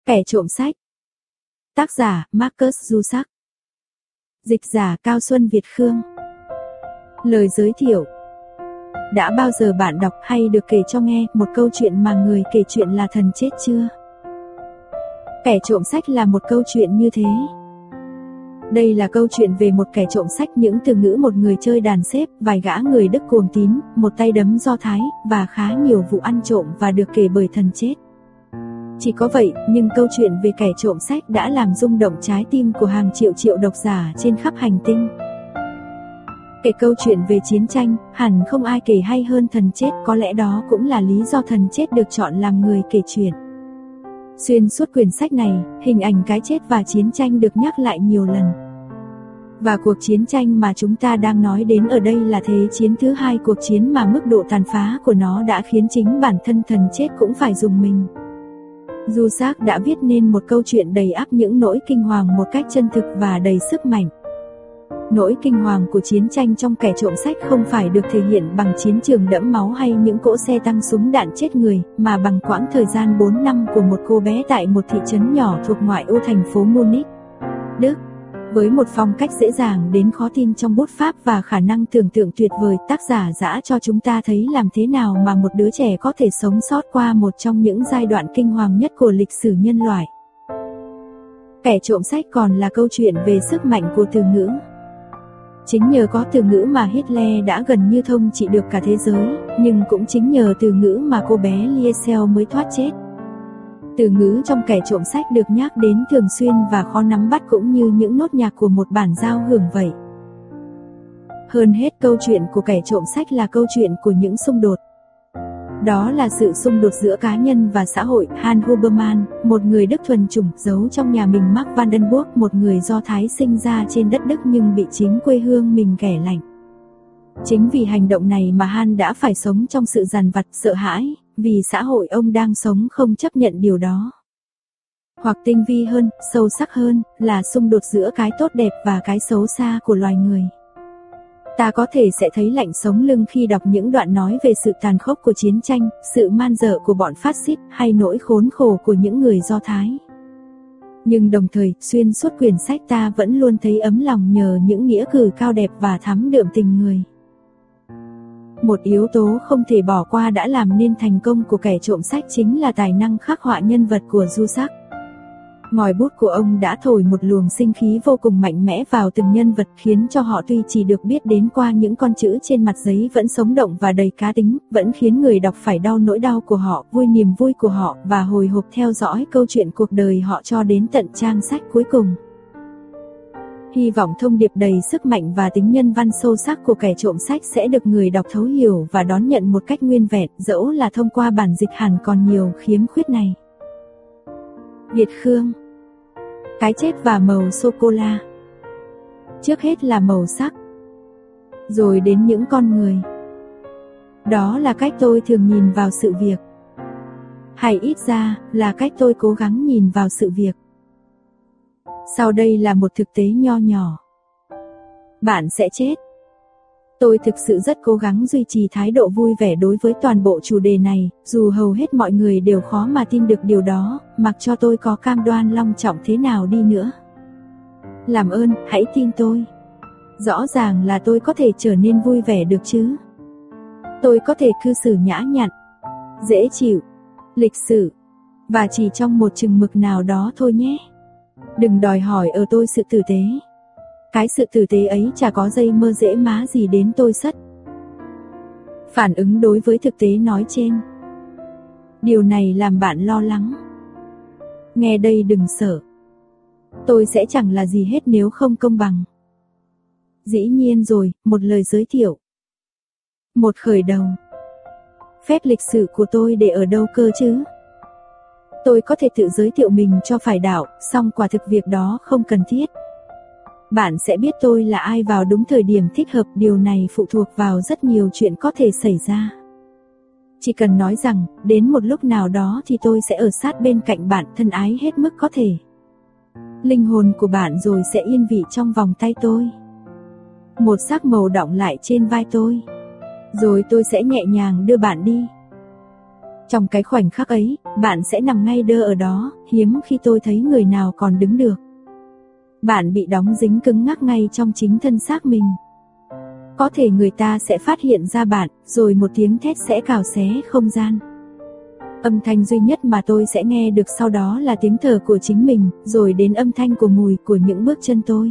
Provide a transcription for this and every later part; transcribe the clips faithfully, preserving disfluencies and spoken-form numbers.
Kẻ trộm sách. Tác giả Marcus Zusak. Dịch giả Cao Xuân Việt Khương. Lời giới thiệu. Đã bao giờ bạn đọc hay được kể cho nghe một câu chuyện mà người kể chuyện là thần chết chưa? Kẻ trộm sách là một câu chuyện như thế. Đây là câu chuyện về một kẻ trộm sách, những từ ngữ một người chơi đàn xếp, vài gã người Đức cuồng tín, một tay đấm Do Thái, và khá nhiều vụ ăn trộm và được kể bởi thần chết. Chỉ có vậy, nhưng câu chuyện về kẻ trộm sách đã làm rung động trái tim của hàng triệu triệu độc giả trên khắp hành tinh. Kể câu chuyện về chiến tranh, hẳn không ai kể hay hơn thần chết, có lẽ đó cũng là lý do thần chết được chọn làm người kể chuyện. Xuyên suốt quyển sách này, hình ảnh cái chết và chiến tranh được nhắc lại nhiều lần. Và cuộc chiến tranh mà chúng ta đang nói đến ở đây là Thế chiến thứ hai, cuộc chiến mà mức độ tàn phá của nó đã khiến chính bản thân thần chết cũng phải rùng mình. Zusak đã viết nên một câu chuyện đầy ắp những nỗi kinh hoàng một cách chân thực và đầy sức mạnh. Nỗi kinh hoàng của chiến tranh trong kẻ trộm sách không phải được thể hiện bằng chiến trường đẫm máu hay những cỗ xe tăng súng đạn chết người, mà bằng quãng thời gian bốn năm của một cô bé tại một thị trấn nhỏ thuộc ngoại ô thành phố Munich, Đức. Với một phong cách dễ dàng đến khó tin trong bút pháp và khả năng tưởng tượng tuyệt vời, tác giả dã cho chúng ta thấy làm thế nào mà một đứa trẻ có thể sống sót qua một trong những giai đoạn kinh hoàng nhất của lịch sử nhân loại. Kẻ trộm sách còn là câu chuyện về sức mạnh của từ ngữ. Chính nhờ có từ ngữ mà Hitler đã gần như thông trị được cả thế giới, nhưng cũng chính nhờ từ ngữ mà cô bé Liesel mới thoát chết. Từ ngữ trong kẻ trộm sách được nhắc đến thường xuyên và khó nắm bắt, cũng như những nốt nhạc của một bản giao hưởng vậy. Hơn hết, câu chuyện của kẻ trộm sách là câu chuyện của những xung đột. Đó là sự xung đột giữa cá nhân và xã hội. Hans Huberman, một người Đức thuần chủng, giấu trong nhà mình Mark Vandenberg, một người Do Thái sinh ra trên đất Đức nhưng bị chính quê hương mình ghẻ lạnh. Chính vì hành động này mà Hans đã phải sống trong sự dằn vặt, sợ hãi, vì xã hội ông đang sống không chấp nhận điều đó. Hoặc tinh vi hơn, sâu sắc hơn, là xung đột giữa cái tốt đẹp và cái xấu xa của loài người. Ta có thể sẽ thấy lạnh sống lưng khi đọc những đoạn nói về sự tàn khốc của chiến tranh, sự man dợ của bọn phát xít, hay nỗi khốn khổ của những người Do Thái. Nhưng đồng thời, xuyên suốt quyển sách ta vẫn luôn thấy ấm lòng nhờ những nghĩa cử cao đẹp và thắm đượm tình người. Một yếu tố không thể bỏ qua đã làm nên thành công của kẻ trộm sách chính là tài năng khắc họa nhân vật của Zusak. Ngòi bút của ông đã thổi một luồng sinh khí vô cùng mạnh mẽ vào từng nhân vật, khiến cho họ tuy chỉ được biết đến qua những con chữ trên mặt giấy vẫn sống động và đầy cá tính, vẫn khiến người đọc phải đau nỗi đau của họ, vui niềm vui của họ, và hồi hộp theo dõi câu chuyện cuộc đời họ cho đến tận trang sách cuối cùng. Hy vọng thông điệp đầy sức mạnh và tính nhân văn sâu sắc của kẻ trộm sách sẽ được người đọc thấu hiểu và đón nhận một cách nguyên vẹn, dẫu là thông qua bản dịch hẳn còn nhiều khiếm khuyết này. Việt Khương. Cái chết và màu sô-cô-la. Trước hết là màu sắc, rồi đến những con người. Đó là cách tôi thường nhìn vào sự việc. Hay ít ra, là cách tôi cố gắng nhìn vào sự việc. Sau đây là một thực tế nho nhỏ. Bạn sẽ chết. Tôi thực sự rất cố gắng duy trì thái độ vui vẻ đối với toàn bộ chủ đề này, dù hầu hết mọi người đều khó mà tin được điều đó, mặc cho tôi có cam đoan long trọng thế nào đi nữa. Làm ơn, hãy tin tôi. Rõ ràng là tôi có thể trở nên vui vẻ được chứ. Tôi có thể cư xử nhã nhặn, dễ chịu, lịch sự, và chỉ trong một chừng mực nào đó thôi nhé. Đừng đòi hỏi ở tôi sự tử tế. Cái sự tử tế ấy chả có dây mơ dễ má gì đến tôi sất. Phản ứng đối với thực tế nói trên. Điều này làm bạn lo lắng. Nghe đây, đừng sợ. Tôi sẽ chẳng là gì hết nếu không công bằng. Dĩ nhiên rồi, một lời giới thiệu. Một khởi đầu. Phép lịch sự của tôi để ở đâu cơ chứ? Tôi có thể tự giới thiệu mình cho phải đạo, song quả thực việc đó không cần thiết. Bạn sẽ biết tôi là ai vào đúng thời điểm thích hợp, điều này phụ thuộc vào rất nhiều chuyện có thể xảy ra. Chỉ cần nói rằng, đến một lúc nào đó thì tôi sẽ ở sát bên cạnh bạn, thân ái hết mức có thể. Linh hồn của bạn rồi sẽ yên vị trong vòng tay tôi. Một sắc màu đọng lại trên vai tôi. Rồi tôi sẽ nhẹ nhàng đưa bạn đi. Trong cái khoảnh khắc ấy, bạn sẽ nằm ngay đơ ở đó, hiếm khi tôi thấy người nào còn đứng được. Bạn bị đóng dính cứng ngắc ngay trong chính thân xác mình. Có thể người ta sẽ phát hiện ra bạn, rồi một tiếng thét sẽ cào xé không gian. Âm thanh duy nhất mà tôi sẽ nghe được sau đó là tiếng thở của chính mình, rồi đến âm thanh của mùi của những bước chân tôi.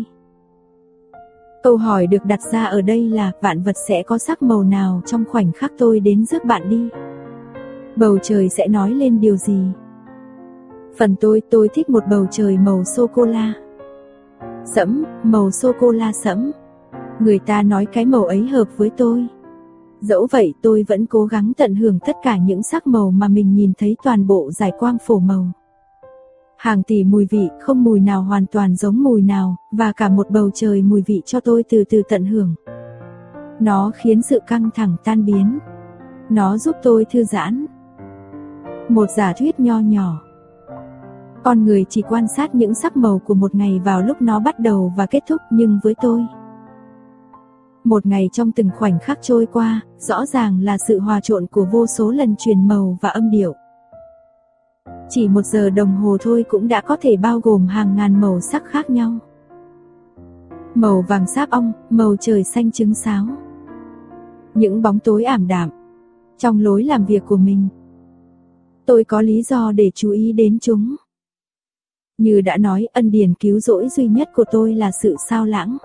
Câu hỏi được đặt ra ở đây là vạn vật sẽ có sắc màu nào trong khoảnh khắc tôi đến rước bạn đi? Bầu trời sẽ nói lên điều gì? Phần tôi, tôi thích một bầu trời màu sô-cô-la. Sẫm, màu sô-cô-la sẫm. Người ta nói cái màu ấy hợp với tôi. Dẫu vậy tôi vẫn cố gắng tận hưởng tất cả những sắc màu mà mình nhìn thấy toàn bộ dải quang phổ màu. Hàng tỷ mùi vị, không mùi nào hoàn toàn giống mùi nào, và cả một bầu trời mùi vị cho tôi từ từ tận hưởng. Nó khiến sự căng thẳng tan biến. Nó giúp tôi thư giãn. Một giả thuyết nho nhỏ. Con người chỉ quan sát những sắc màu của một ngày vào lúc nó bắt đầu và kết thúc, nhưng với tôi, một ngày trong từng khoảnh khắc trôi qua, rõ ràng là sự hòa trộn của vô số lần truyền màu và âm điệu. Chỉ một giờ đồng hồ thôi cũng đã có thể bao gồm hàng ngàn màu sắc khác nhau. Màu vàng sáp ong, màu trời xanh trứng sáo. Những bóng tối ảm đạm trong lối làm việc của mình. Tôi có lý do để chú ý đến chúng. Như đã nói, ân điển cứu rỗi duy nhất của tôi là sự sao lãng.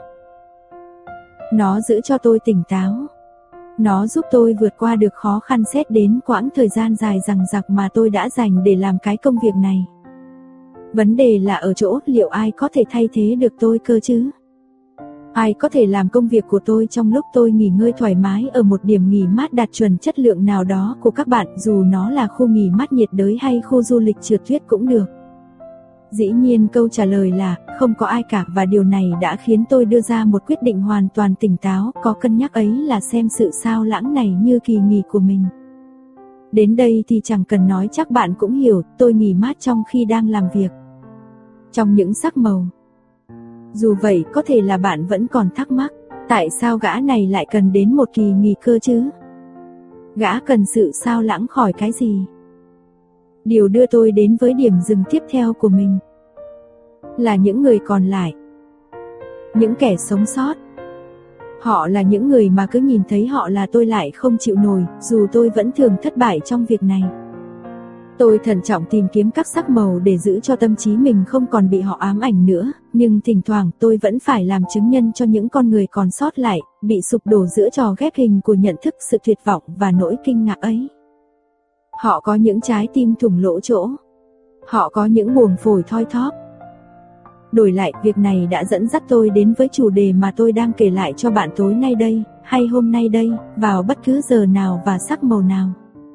Nó giữ cho tôi tỉnh táo. Nó giúp tôi vượt qua được khó khăn xét đến quãng thời gian dài dằng dặc mà tôi đã dành để làm cái công việc này. Vấn đề là ở chỗ liệu ai có thể thay thế được tôi cơ chứ? Ai có thể làm công việc của tôi trong lúc tôi nghỉ ngơi thoải mái ở một điểm nghỉ mát đạt chuẩn chất lượng nào đó của các bạn, dù nó là khu nghỉ mát nhiệt đới hay khu du lịch trượt tuyết cũng được. Dĩ nhiên câu trả lời là không có ai cả, và điều này đã khiến tôi đưa ra một quyết định hoàn toàn tỉnh táo, có cân nhắc ấy là xem sự sao lãng này như kỳ nghỉ của mình. Đến đây thì chẳng cần nói, chắc bạn cũng hiểu, tôi nghỉ mát trong khi đang làm việc. Trong những sắc màu. Dù vậy có thể là bạn vẫn còn thắc mắc, tại sao gã này lại cần đến một kỳ nghỉ cơ chứ? Gã cần sự sao lãng khỏi cái gì? Điều đưa tôi đến với điểm dừng tiếp theo của mình là những người còn lại. Những kẻ sống sót. Họ là những người mà cứ nhìn thấy họ là tôi lại không chịu nổi, dù tôi vẫn thường thất bại trong việc này. Tôi thận trọng tìm kiếm các sắc màu để giữ cho tâm trí mình không còn bị họ ám ảnh nữa, nhưng thỉnh thoảng tôi vẫn phải làm chứng nhân cho những con người còn sót lại, bị sụp đổ giữa trò ghép hình của nhận thức, sự tuyệt vọng và nỗi kinh ngạc ấy. Họ có những trái tim thủng lỗ chỗ. Họ có những buồng phổi thoi thóp. Đổi lại, việc này đã dẫn dắt tôi đến với chủ đề mà tôi đang kể lại cho bạn tối nay đây, hay hôm nay đây, vào bất cứ giờ nào và sắc màu nào.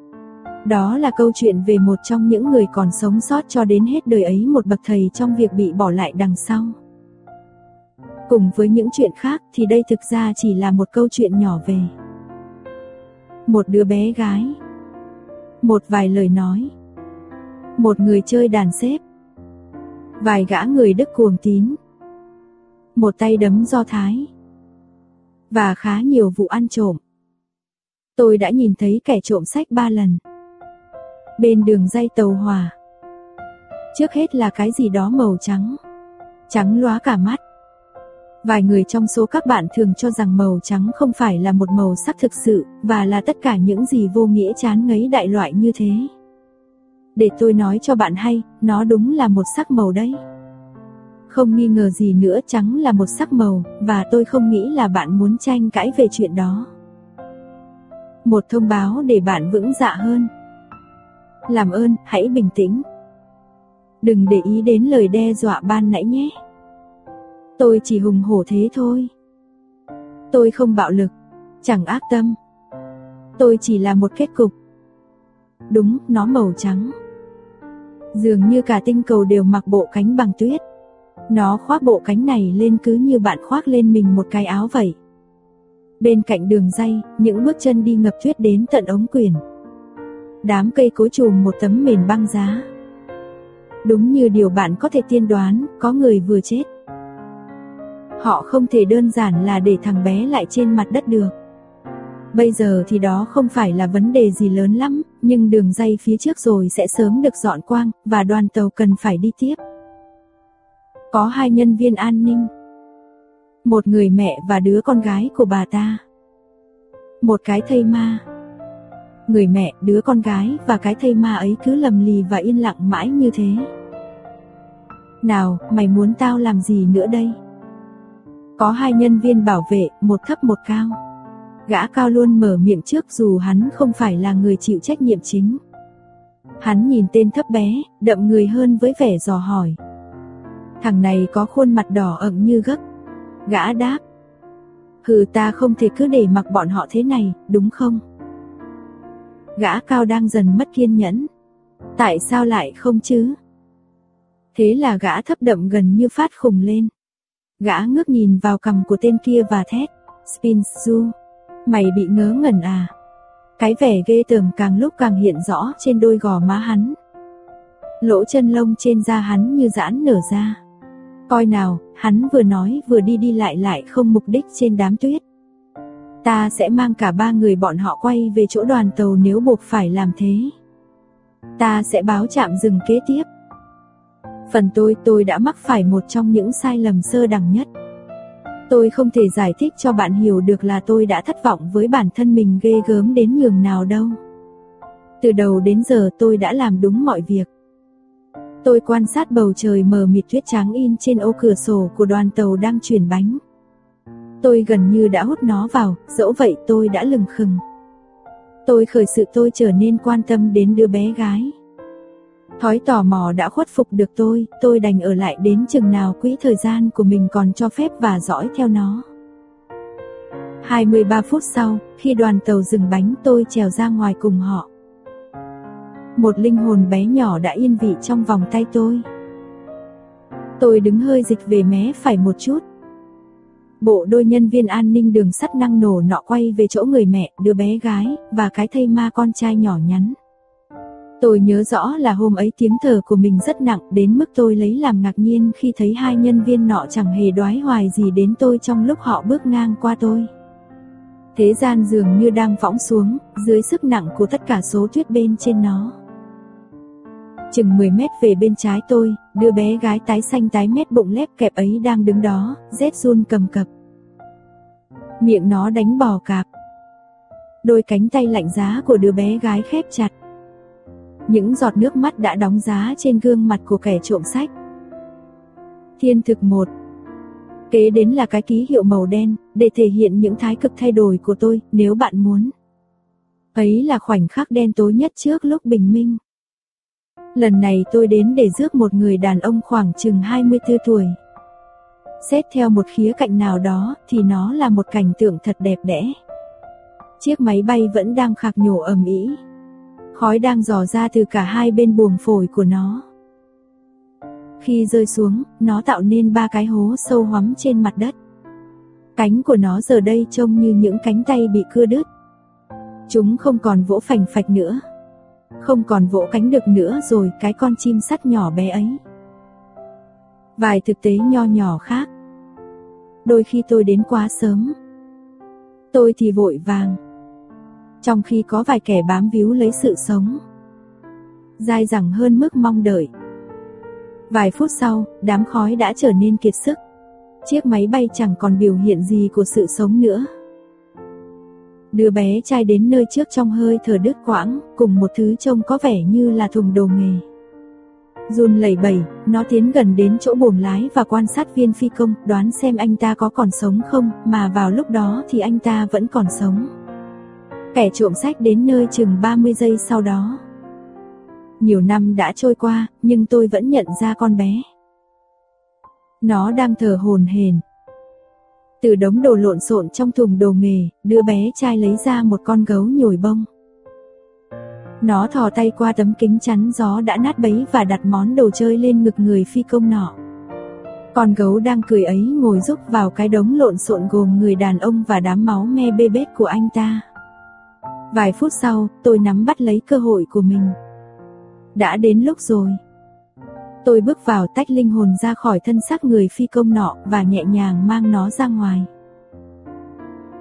Đó là câu chuyện về một trong những người còn sống sót cho đến hết đời ấy, một bậc thầy trong việc bị bỏ lại đằng sau. Cùng với những chuyện khác thì đây thực ra chỉ là một câu chuyện nhỏ về một đứa bé gái, một vài lời nói, một người chơi đàn xếp, vài gã người Đức cuồng tín, một tay đấm Do Thái, và khá nhiều vụ ăn trộm. Tôi đã nhìn thấy kẻ trộm sách ba lần bên đường ray tàu hỏa. Trước hết là cái gì đó màu trắng, trắng lóa cả mắt. Vài người trong số các bạn thường cho rằng màu trắng không phải là một màu sắc thực sự, và là tất cả những gì vô nghĩa chán ngấy đại loại như thế. Để tôi nói cho bạn hay, nó đúng là một sắc màu đấy. Không nghi ngờ gì nữa, trắng là một sắc màu, và tôi không nghĩ là bạn muốn tranh cãi về chuyện đó. Một thông báo để bạn vững dạ hơn. Làm ơn, hãy bình tĩnh. Đừng để ý đến lời đe dọa ban nãy nhé. Tôi chỉ hùng hổ thế thôi. Tôi không bạo lực, chẳng ác tâm. Tôi chỉ là một kết cục. Đúng, nó màu trắng. Dường như cả tinh cầu đều mặc bộ cánh bằng tuyết. Nó khoác bộ cánh này lên cứ như bạn khoác lên mình một cái áo vậy. Bên cạnh đường ray, những bước chân đi ngập tuyết đến tận ống quyển. Đám cây cối trùm một tấm mền băng giá. Đúng như điều bạn có thể tiên đoán, có người vừa chết. Họ không thể đơn giản là để thằng bé lại trên mặt đất được. Bây giờ thì đó không phải là vấn đề gì lớn lắm, nhưng đường ray phía trước rồi sẽ sớm được dọn quang, và đoàn tàu cần phải đi tiếp. Có hai nhân viên an ninh, một người mẹ và đứa con gái của bà ta, một cái thây ma. Người mẹ, đứa con gái và cái thây ma ấy cứ lầm lì và yên lặng mãi như thế. Nào, mày muốn tao làm gì nữa đây? Có hai nhân viên bảo vệ, một thấp một cao. Gã cao luôn mở miệng trước dù hắn không phải là người chịu trách nhiệm chính. Hắn nhìn tên thấp bé, đậm người hơn với vẻ dò hỏi. Thằng này có khuôn mặt đỏ ửng như gấc. Gã đáp. Hừ, ta không thể cứ để mặc bọn họ thế này, đúng không? Gã cao đang dần mất kiên nhẫn. Tại sao lại không chứ? Thế là gã thấp đậm gần như phát khùng lên. Gã ngước nhìn vào cằm của tên kia và thét. Spinzu, mày bị ngớ ngẩn à? Cái vẻ ghê tởm càng lúc càng hiện rõ trên đôi gò má hắn. Lỗ chân lông trên da hắn như giãn nở ra. Coi nào, hắn vừa nói vừa đi đi lại lại không mục đích trên đám tuyết. Ta sẽ mang cả ba người bọn họ quay về chỗ đoàn tàu nếu buộc phải làm thế. Ta sẽ báo trạm dừng kế tiếp. Phần tôi, tôi đã mắc phải một trong những sai lầm sơ đẳng nhất. Tôi không thể giải thích cho bạn hiểu được là tôi đã thất vọng với bản thân mình ghê gớm đến nhường nào đâu. Từ đầu đến giờ tôi đã làm đúng mọi việc. Tôi quan sát bầu trời mờ mịt tuyết trắng in trên ô cửa sổ của đoàn tàu đang chuyển bánh. Tôi gần như đã hút nó vào, dẫu vậy tôi đã lừng khừng. Tôi khởi sự tôi trở nên quan tâm đến đứa bé gái. Thói tò mò đã khuất phục được tôi, tôi đành ở lại đến chừng nào quỹ thời gian của mình còn cho phép và dõi theo nó. hai mươi ba phút sau, khi đoàn tàu dừng bánh tôi trèo ra ngoài cùng họ. Một linh hồn bé nhỏ đã yên vị trong vòng tay tôi. Tôi đứng hơi dịch về mé phải một chút. Bộ đôi nhân viên an ninh đường sắt năng nổ nọ quay về chỗ người mẹ, đứa bé gái, và cái thây ma con trai nhỏ nhắn. Tôi nhớ rõ là hôm ấy tiếng thở của mình rất nặng đến mức tôi lấy làm ngạc nhiên khi thấy hai nhân viên nọ chẳng hề đoái hoài gì đến tôi trong lúc họ bước ngang qua tôi. Thế gian dường như đang võng xuống, dưới sức nặng của tất cả số tuyết bên trên nó. Chừng mười mét về bên trái tôi, đứa bé gái tái xanh tái mét bụng lép kẹp ấy đang đứng đó, rét run cầm cập. Miệng nó đánh bò cạp. Đôi cánh tay lạnh giá của đứa bé gái khép chặt. Những giọt nước mắt đã đóng giá trên gương mặt của kẻ trộm sách. Thiên thực một. Kế đến là cái ký hiệu màu đen, để thể hiện những thái cực thay đổi của tôi, nếu bạn muốn. Ấy là khoảnh khắc đen tối nhất trước lúc bình minh. Lần này tôi đến để rước một người đàn ông khoảng chừng hai mươi tư tuổi. Xét theo một khía cạnh nào đó thì nó là một cảnh tượng thật đẹp đẽ. Chiếc máy bay vẫn đang khạc nhổ ầm ĩ. Khói đang rò ra từ cả hai bên buồng phổi của nó. Khi rơi xuống, nó tạo nên ba cái hố sâu hoắm trên mặt đất. Cánh của nó giờ đây trông như những cánh tay bị cưa đứt. Chúng không còn vỗ phành phạch nữa. Không còn vỗ cánh được nữa rồi, cái con chim sắt nhỏ bé ấy. Vài thực tế nho nhỏ khác. Đôi khi tôi đến quá sớm. Tôi thì vội vàng. Trong khi có vài kẻ bám víu lấy sự sống. Dai dẳng hơn mức mong đợi. Vài phút sau, đám khói đã trở nên kiệt sức. Chiếc máy bay chẳng còn biểu hiện gì của sự sống nữa. Đứa bé trai đến nơi trước trong hơi thở đứt quãng, cùng một thứ trông có vẻ như là thùng đồ nghề. Run lẩy bẩy, nó tiến gần đến chỗ buồng lái và quan sát viên phi công, đoán xem anh ta có còn sống không, mà vào lúc đó thì anh ta vẫn còn sống. Kẻ trộm sách đến nơi chừng ba mươi giây sau đó. Nhiều năm đã trôi qua, nhưng tôi vẫn nhận ra con bé. Nó đang thở hổn hển. Từ đống đồ lộn xộn trong thùng đồ nghề, đứa bé trai lấy ra một con gấu nhồi bông. Nó thò tay qua tấm kính chắn gió đã nát bấy và đặt món đồ chơi lên ngực người phi công nọ. Con gấu đang cười ấy ngồi rúc vào cái đống lộn xộn gồm người đàn ông và đám máu me bê bết của anh ta. Vài phút sau, tôi nắm bắt lấy cơ hội của mình. Đã đến lúc rồi. Tôi bước vào tách linh hồn ra khỏi thân xác người phi công nọ và nhẹ nhàng mang nó ra ngoài.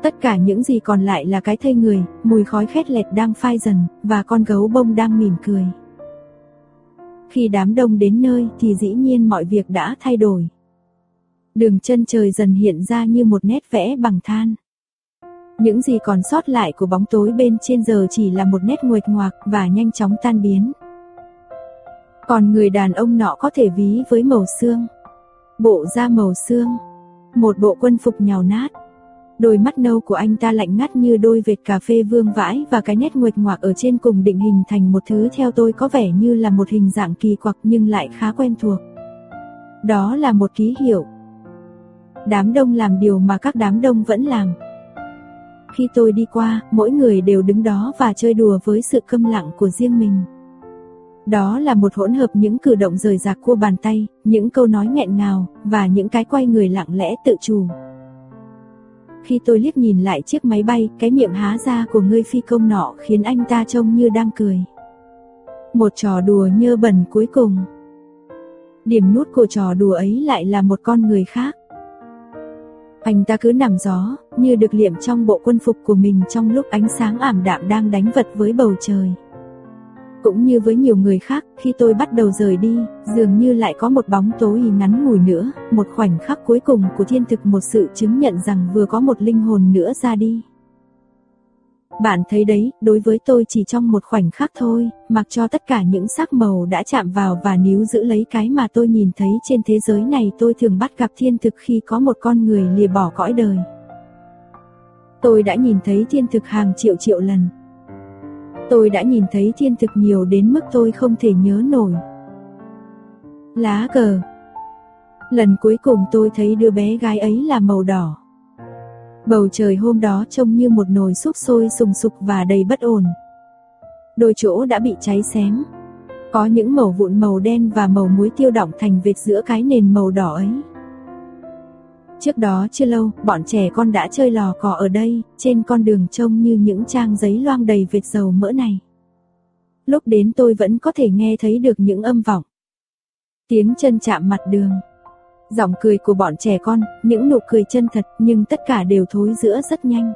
Tất cả những gì còn lại là cái thây người, mùi khói khét lẹt đang phai dần, và con gấu bông đang mỉm cười. Khi đám đông đến nơi thì dĩ nhiên mọi việc đã thay đổi. Đường chân trời dần hiện ra như một nét vẽ bằng than. Những gì còn sót lại của bóng tối bên trên giờ chỉ là một nét nguệch ngoạc và nhanh chóng tan biến. Còn người đàn ông nọ có thể ví với màu xương. Bộ da màu xương, một bộ quân phục nhàu nát. Đôi mắt nâu của anh ta lạnh ngắt như đôi vệt cà phê vương vãi, và cái nét nguệch ngoạc ở trên cùng định hình thành một thứ theo tôi có vẻ như là một hình dạng kỳ quặc nhưng lại khá quen thuộc. Đó là một ký hiệu. Đám đông làm điều mà các đám đông vẫn làm. Khi tôi đi qua, mỗi người đều đứng đó và chơi đùa với sự câm lặng của riêng mình. Đó là một hỗn hợp những cử động rời rạc của bàn tay, những câu nói nghẹn ngào, và những cái quay người lặng lẽ tự chủ. Khi tôi liếc nhìn lại chiếc máy bay, cái miệng há ra của người phi công nọ khiến anh ta trông như đang cười. Một trò đùa nhơ bẩn cuối cùng. Điểm nút của trò đùa ấy lại là một con người khác. Anh ta cứ nằm gió, như được liệm trong bộ quân phục của mình trong lúc ánh sáng ảm đạm đang đánh vật với bầu trời. Cũng như với nhiều người khác, khi tôi bắt đầu rời đi, dường như lại có một bóng tối ngắn ngủi nữa, một khoảnh khắc cuối cùng của thiên thực, một sự chứng nhận rằng vừa có một linh hồn nữa ra đi. Bạn thấy đấy, đối với tôi chỉ trong một khoảnh khắc thôi, mặc cho tất cả những sắc màu đã chạm vào và níu giữ lấy cái mà tôi nhìn thấy trên thế giới này, tôi thường bắt gặp thiên thực khi có một con người lìa bỏ cõi đời. Tôi đã nhìn thấy thiên thực hàng triệu triệu lần. Tôi đã nhìn thấy thiên thực nhiều đến mức tôi không thể nhớ nổi. Lá cờ. Lần cuối cùng tôi thấy đứa bé gái ấy là màu đỏ. Bầu trời hôm đó trông như một nồi súp sôi sùng sục và đầy bất ổn. Đôi chỗ đã bị cháy xém. Có những mẩu vụn màu đen và màu muối tiêu đọng thành vệt giữa cái nền màu đỏ ấy. Trước đó chưa lâu, bọn trẻ con đã chơi lò cò ở đây, trên con đường trông như những trang giấy loang đầy vệt dầu mỡ này. Lúc đến tôi vẫn có thể nghe thấy được những âm vọng. Tiếng chân chạm mặt đường. Giọng cười của bọn trẻ con, những nụ cười chân thật, nhưng tất cả đều thối rữa rất nhanh.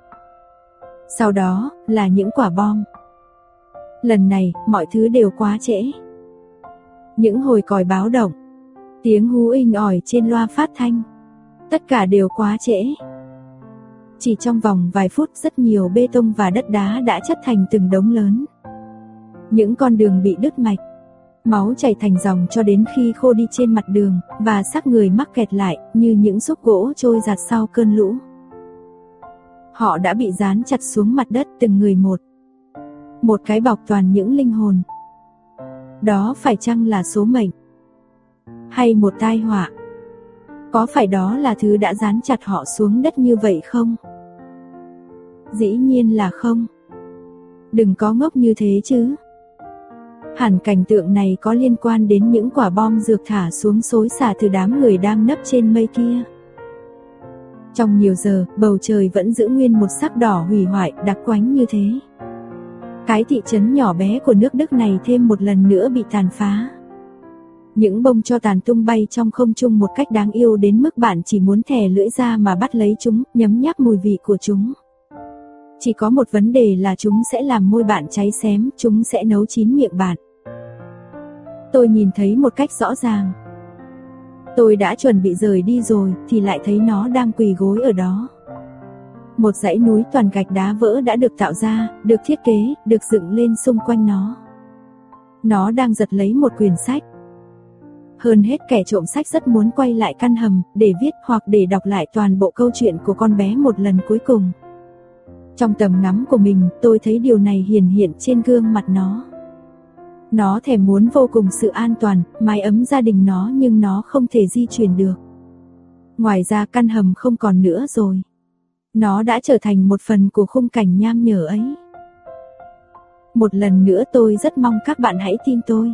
Sau đó, là những quả bom. Lần này, mọi thứ đều quá trễ. Những hồi còi báo động, tiếng hú inh ỏi trên loa phát thanh. Tất cả đều quá trễ. Chỉ trong vòng vài phút, rất nhiều bê tông và đất đá đã chất thành từng đống lớn. Những con đường bị đứt mạch. Máu chảy thành dòng cho đến khi khô đi trên mặt đường, và xác người mắc kẹt lại, như những xúc gỗ trôi giạt sau cơn lũ. Họ đã bị dán chặt xuống mặt đất từng người một. Một cái bọc toàn những linh hồn. Đó phải chăng là số mệnh? Hay một tai họa? Có phải đó là thứ đã dán chặt họ xuống đất như vậy không? Dĩ nhiên là không. Đừng có ngốc như thế chứ. Hẳn cảnh tượng này có liên quan đến những quả bom dược thả xuống xối xả từ đám người đang nấp trên mây kia. Trong nhiều giờ, bầu trời vẫn giữ nguyên một sắc đỏ hủy hoại đặc quánh như thế. Cái thị trấn nhỏ bé của nước Đức này thêm một lần nữa bị tàn phá. Những bông tro tàn tung bay trong không trung một cách đáng yêu đến mức bạn chỉ muốn thè lưỡi ra mà bắt lấy chúng, nhấm nháp mùi vị của chúng. Chỉ có một vấn đề là chúng sẽ làm môi bạn cháy xém, chúng sẽ nấu chín miệng bạn. Tôi nhìn thấy một cách rõ ràng. Tôi đã chuẩn bị rời đi rồi, thì lại thấy nó đang quỳ gối ở đó. Một dãy núi toàn gạch đá vỡ đã được tạo ra, được thiết kế, được dựng lên xung quanh nó. Nó đang giật lấy một quyển sách. Hơn hết, kẻ trộm sách rất muốn quay lại căn hầm, để viết hoặc để đọc lại toàn bộ câu chuyện của con bé một lần cuối cùng. Trong tầm ngắm của mình, tôi thấy điều này hiển hiện trên gương mặt nó. Nó thèm muốn vô cùng sự an toàn, mái ấm gia đình nó, nhưng nó không thể di chuyển được. Ngoài ra, căn hầm không còn nữa rồi. Nó đã trở thành một phần của khung cảnh nham nhở ấy. Một lần nữa tôi rất mong các bạn hãy tin tôi.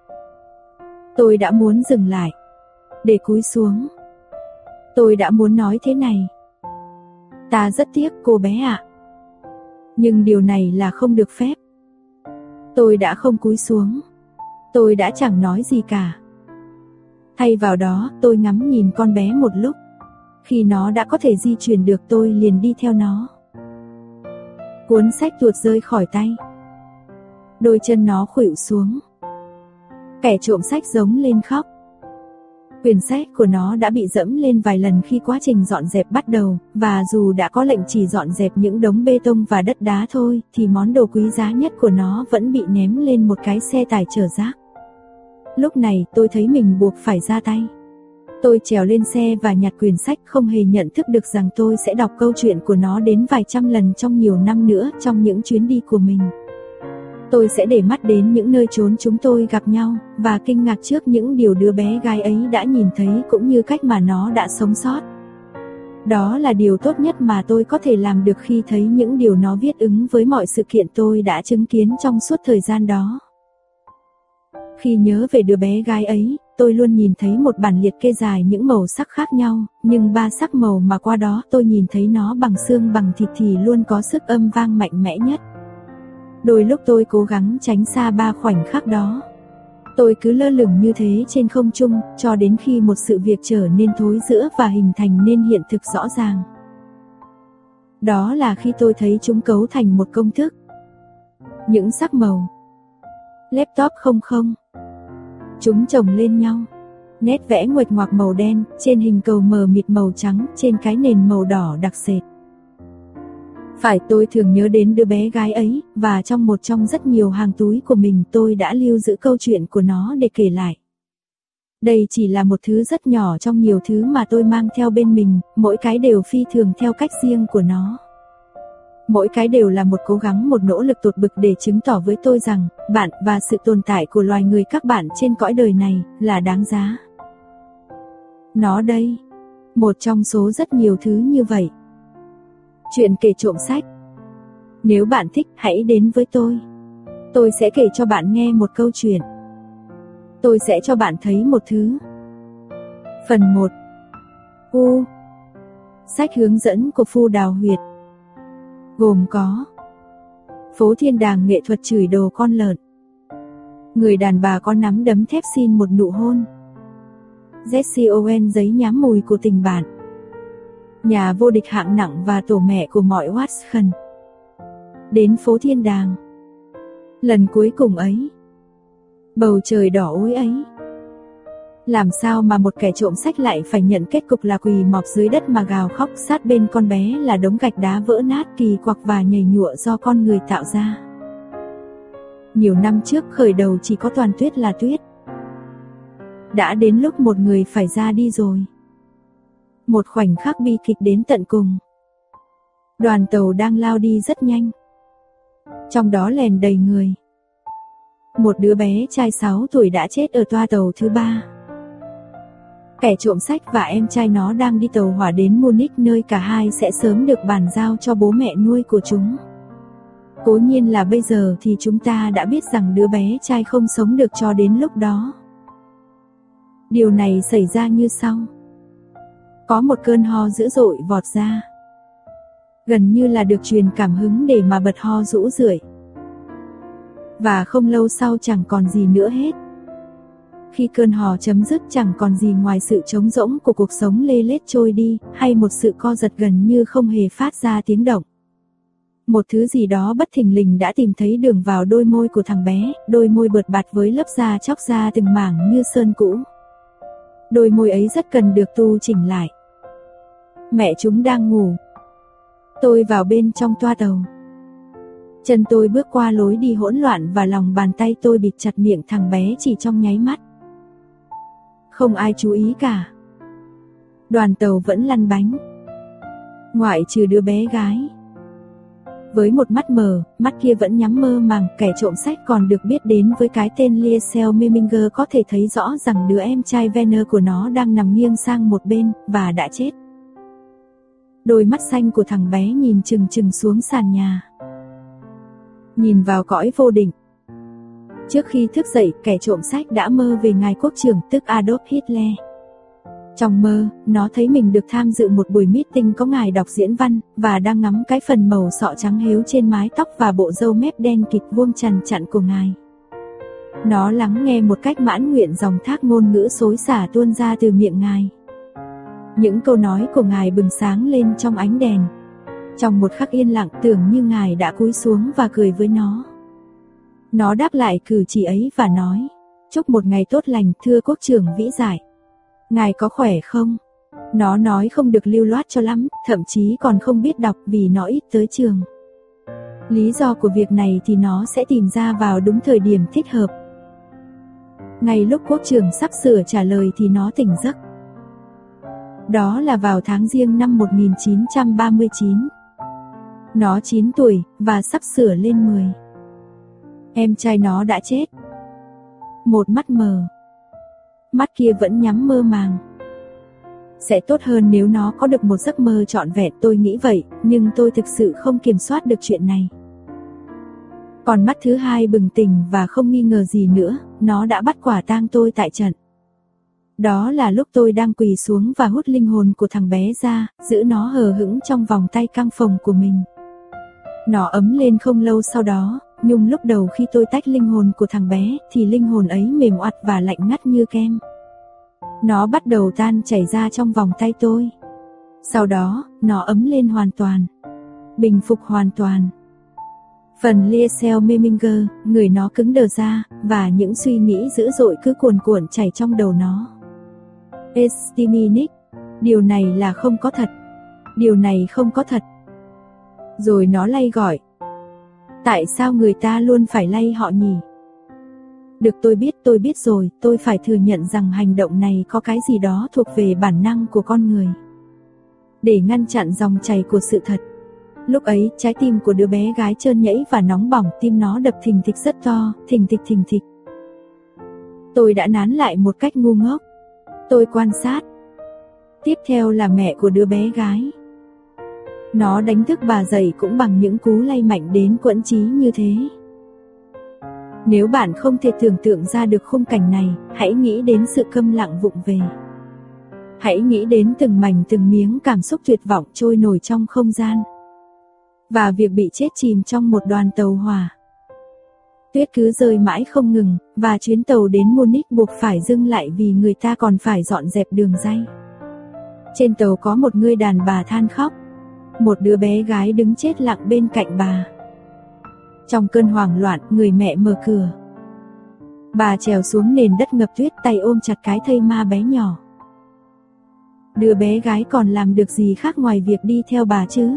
Tôi đã muốn dừng lại, để cúi xuống. Tôi đã muốn nói thế này: ta rất tiếc cô bé ạ. Nhưng điều này là không được phép. Tôi đã không cúi xuống. Tôi đã chẳng nói gì cả. Thay vào đó, tôi ngắm nhìn con bé một lúc. Khi nó đã có thể di chuyển được tôi liền đi theo nó. Cuốn sách tuột rơi khỏi tay. Đôi chân nó khuỵu xuống. Kẻ trộm sách giống lên khóc. Quyển sách của nó đã bị dẫm lên vài lần khi quá trình dọn dẹp bắt đầu, và dù đã có lệnh chỉ dọn dẹp những đống bê tông và đất đá thôi, thì món đồ quý giá nhất của nó vẫn bị ném lên một cái xe tải chở rác. Lúc này tôi thấy mình buộc phải ra tay. Tôi trèo lên xe và nhặt quyển sách, không hề nhận thức được rằng tôi sẽ đọc câu chuyện của nó đến vài trăm lần trong nhiều năm nữa trong những chuyến đi của mình. Tôi sẽ để mắt đến những nơi chốn chúng tôi gặp nhau, và kinh ngạc trước những điều đứa bé gái ấy đã nhìn thấy cũng như cách mà nó đã sống sót. Đó là điều tốt nhất mà tôi có thể làm được khi thấy những điều nó viết ứng với mọi sự kiện tôi đã chứng kiến trong suốt thời gian đó. Khi nhớ về đứa bé gái ấy, tôi luôn nhìn thấy một bản liệt kê dài những màu sắc khác nhau, nhưng ba sắc màu mà qua đó tôi nhìn thấy nó bằng xương bằng thịt thì luôn có sức âm vang mạnh mẽ nhất. Đôi lúc tôi cố gắng tránh xa ba khoảnh khắc đó. Tôi cứ lơ lửng như thế trên không trung, cho đến khi một sự việc trở nên thối rữa và hình thành nên hiện thực rõ ràng. Đó là khi tôi thấy chúng cấu thành một công thức. Những sắc màu. Laptop không không. Chúng chồng lên nhau. Nét vẽ nguệch ngoạc màu đen, trên hình cầu mờ mịt màu trắng, trên cái nền màu đỏ đặc sệt. Phải, tôi thường nhớ đến đứa bé gái ấy, và trong một trong rất nhiều hàng túi của mình tôi đã lưu giữ câu chuyện của nó để kể lại. Đây chỉ là một thứ rất nhỏ trong nhiều thứ mà tôi mang theo bên mình, mỗi cái đều phi thường theo cách riêng của nó. Mỗi cái đều là một cố gắng, một nỗ lực tột bực để chứng tỏ với tôi rằng, bạn và sự tồn tại của loài người các bạn trên cõi đời này là đáng giá. Nó đây, một trong số rất nhiều thứ như vậy. Chuyện kể trộm sách. Nếu bạn thích, hãy đến với tôi. Tôi sẽ kể cho bạn nghe một câu chuyện. Tôi sẽ cho bạn thấy một thứ. Phần một. U. Sách hướng dẫn của Phu Đào Huyệt. Gồm có Phố Thiên Đàng nghệ thuật chửi đồ con lợn. Người đàn bà có nắm đấm thép xin một nụ hôn. Jesse Owen giấy nhám mùi của tình bạn. Nhà vô địch hạng nặng và tổ mẹ của mọi Watson. Đến phố Thiên Đàng. Lần cuối cùng ấy. Bầu trời đỏ ối ấy. Làm sao mà một kẻ trộm sách lại phải nhận kết cục là quỳ mọp dưới đất mà gào khóc, sát bên con bé là đống gạch đá vỡ nát kỳ quặc và nhầy nhụa do con người tạo ra. Nhiều năm trước khởi đầu chỉ có toàn tuyết là tuyết. Đã đến lúc một người phải ra đi rồi. Một khoảnh khắc bi kịch đến tận cùng. Đoàn tàu đang lao đi rất nhanh. Trong đó lèn đầy người. Một đứa bé trai sáu tuổi đã chết ở toa tàu thứ ba. Kẻ trộm sách và em trai nó đang đi tàu hỏa đến Munich, nơi cả hai sẽ sớm được bàn giao cho bố mẹ nuôi của chúng. Cố nhiên là bây giờ thì chúng ta đã biết rằng đứa bé trai không sống được cho đến lúc đó. Điều này xảy ra như sau. Có một cơn ho dữ dội vọt ra. Gần như là được truyền cảm hứng để mà bật ho rũ rượi. Và không lâu sau chẳng còn gì nữa hết. Khi cơn hò chấm dứt chẳng còn gì ngoài sự trống rỗng của cuộc sống lê lết trôi đi, hay một sự co giật gần như không hề phát ra tiếng động. Một thứ gì đó bất thình lình đã tìm thấy đường vào đôi môi của thằng bé, đôi môi bợt bạt với lớp da chóc ra từng mảng như sơn cũ. Đôi môi ấy rất cần được tu chỉnh lại. Mẹ chúng đang ngủ. Tôi vào bên trong toa tàu. Chân tôi bước qua lối đi hỗn loạn và lòng bàn tay tôi bịt chặt miệng thằng bé chỉ trong nháy mắt. Không ai chú ý cả. Đoàn tàu vẫn lăn bánh. Ngoại trừ đứa bé gái. Với một mắt mờ, mắt kia vẫn nhắm mơ màng, kẻ trộm sách còn được biết đến với cái tên Liesel Meminger có thể thấy rõ rằng đứa em trai Werner của nó đang nằm nghiêng sang một bên, và đã chết. Đôi mắt xanh của thằng bé nhìn chừng chừng xuống sàn nhà. Nhìn vào cõi vô định. Trước khi thức dậy, kẻ trộm sách đã mơ về ngài quốc trưởng tức Adolf Hitler. Trong mơ, nó thấy mình được tham dự một buổi meeting có ngài đọc diễn văn, và đang ngắm cái phần màu sọ trắng héo trên mái tóc và bộ râu mép đen kịt vuông chằn chặn của ngài. Nó lắng nghe một cách mãn nguyện dòng thác ngôn ngữ xối xả tuôn ra từ miệng ngài. Những câu nói của ngài bừng sáng lên trong ánh đèn. Trong một khắc yên lặng, tưởng như ngài đã cúi xuống và cười với nó. Nó đáp lại cử chỉ ấy và nói, chúc một ngày tốt lành thưa quốc trưởng vĩ đại. Ngài có khỏe không? Nó nói không được lưu loát cho lắm, thậm chí còn không biết đọc vì nó ít tới trường. Lý do của việc này thì nó sẽ tìm ra vào đúng thời điểm thích hợp. Ngay lúc quốc trưởng sắp sửa trả lời thì nó tỉnh giấc. Đó là vào tháng Giêng năm một nghìn chín trăm ba mươi chín. Nó chín tuổi và sắp sửa lên mười. Em trai nó đã chết. Một mắt mờ. Mắt kia vẫn nhắm mơ màng. Sẽ tốt hơn nếu nó có được một giấc mơ trọn vẹn, tôi nghĩ vậy, nhưng tôi thực sự không kiểm soát được chuyện này. Còn mắt thứ hai bừng tỉnh và không nghi ngờ gì nữa, nó đã bắt quả tang tôi tại trận. Đó là lúc tôi đang quỳ xuống và hút linh hồn của thằng bé ra, giữ nó hờ hững trong vòng tay căng phồng của mình. Nó ấm lên không lâu sau đó, nhưng lúc đầu khi tôi tách linh hồn của thằng bé, thì linh hồn ấy mềm oặt và lạnh ngắt như kem. Nó bắt đầu tan chảy ra trong vòng tay tôi. Sau đó, nó ấm lên hoàn toàn. Bình phục hoàn toàn. Phần Liesel Meminger, người nó cứng đờ ra, và những suy nghĩ dữ dội cứ cuồn cuộn chảy trong đầu nó. Estiminik, điều này là không có thật. Điều này không có thật. Rồi nó lay gọi. Tại sao người ta luôn phải lay họ nhỉ? Được, tôi biết, tôi biết rồi, tôi phải thừa nhận rằng hành động này có cái gì đó thuộc về bản năng của con người. Để ngăn chặn dòng chảy của sự thật. Lúc ấy, trái tim của đứa bé gái trơn nhẫy và nóng bỏng, tim nó đập thình thịch rất to, thình thịch thình thịch. Tôi đã nán lại một cách ngu ngốc. Tôi quan sát. Tiếp theo là mẹ của đứa bé gái. Nó đánh thức bà dậy cũng bằng những cú lay mạnh đến quẫn trí như thế. Nếu bạn không thể tưởng tượng ra được khung cảnh này, hãy nghĩ đến sự câm lặng vụng về. Hãy nghĩ đến từng mảnh từng miếng cảm xúc tuyệt vọng trôi nổi trong không gian. Và việc bị chết chìm trong một đoàn tàu hỏa. Tuyết cứ rơi mãi không ngừng, và chuyến tàu đến Munich buộc phải dừng lại vì người ta còn phải dọn dẹp đường ray. Trên tàu có một người đàn bà than khóc. Một đứa bé gái đứng chết lặng bên cạnh bà. Trong cơn hoảng loạn, người mẹ mở cửa. Bà trèo xuống nền đất ngập tuyết, tay ôm chặt cái thây ma bé nhỏ. Đứa bé gái còn làm được gì khác ngoài việc đi theo bà chứ?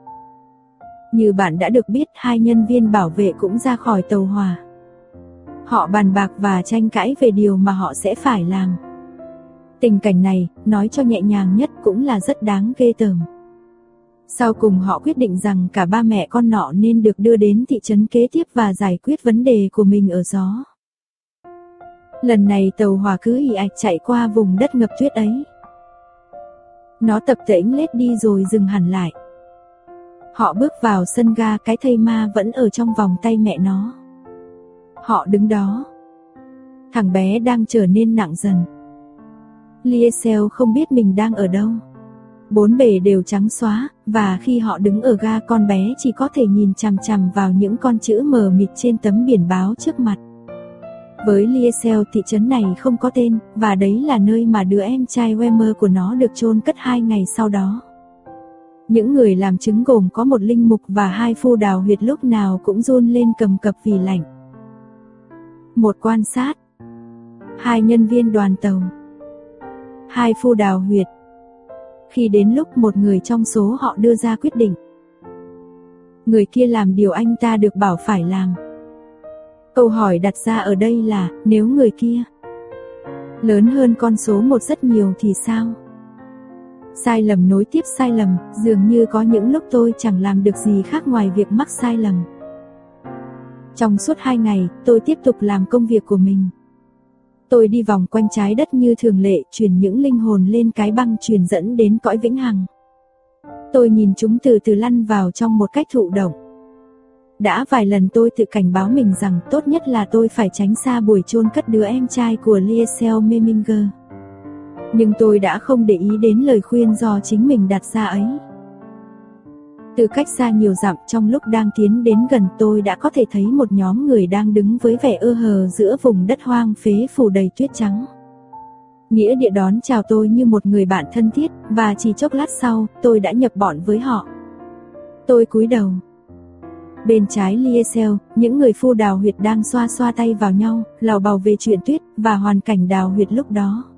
Như bạn đã được biết, hai nhân viên bảo vệ cũng ra khỏi tàu hỏa. Họ bàn bạc và tranh cãi về điều mà họ sẽ phải làm. Tình cảnh này, nói cho nhẹ nhàng nhất, cũng là rất đáng ghê tởm. Sau cùng họ quyết định rằng cả ba mẹ con nọ nên được đưa đến thị trấn kế tiếp và giải quyết vấn đề của mình ở gió. Lần này tàu hỏa cứ ì ạch chạy qua vùng đất ngập tuyết ấy. Nó tập tễnh lết đi rồi dừng hẳn lại. Họ bước vào sân ga, cái thây ma vẫn ở trong vòng tay mẹ nó. Họ đứng đó. Thằng bé đang trở nên nặng dần. Liesel không biết mình đang ở đâu. Bốn bề đều trắng xóa, và khi họ đứng ở ga, con bé chỉ có thể nhìn chằm chằm vào những con chữ mờ mịt trên tấm biển báo trước mặt. Với Liesel, thị trấn này không có tên, và đấy là nơi mà đứa em trai Wemer của nó được chôn cất hai ngày sau đó. Những người làm chứng gồm có một linh mục và hai phu đào huyệt lúc nào cũng run lên cầm cập vì lạnh. Một quan sát. Hai nhân viên đoàn tàu. Hai phu đào huyệt. Khi đến lúc một người trong số họ đưa ra quyết định, người kia làm điều anh ta được bảo phải làm. Câu hỏi đặt ra ở đây là, nếu người kia lớn hơn con số một rất nhiều thì sao? Sai lầm nối tiếp sai lầm, dường như có những lúc tôi chẳng làm được gì khác ngoài việc mắc sai lầm. Trong suốt hai ngày, tôi tiếp tục làm công việc của mình. Tôi đi vòng quanh trái đất như thường lệ, chuyển những linh hồn lên cái băng truyền dẫn đến cõi vĩnh hằng. Tôi nhìn chúng từ từ lăn vào trong một cách thụ động. Đã vài lần tôi tự cảnh báo mình rằng tốt nhất là tôi phải tránh xa buổi chôn cất đứa em trai của Liesel Meminger. Nhưng tôi đã không để ý đến lời khuyên do chính mình đặt ra ấy. Từ cách xa nhiều dặm, trong lúc đang tiến đến gần, tôi đã có thể thấy một nhóm người đang đứng với vẻ ơ hờ giữa vùng đất hoang phế phủ đầy tuyết trắng. Nghĩa địa đón chào tôi như một người bạn thân thiết, và chỉ chốc lát sau, tôi đã nhập bọn với họ. Tôi cúi đầu. Bên trái Liesel, những người phu đào huyệt đang xoa xoa tay vào nhau, lào bào về chuyện Tuyết và hoàn cảnh đào huyệt lúc đó.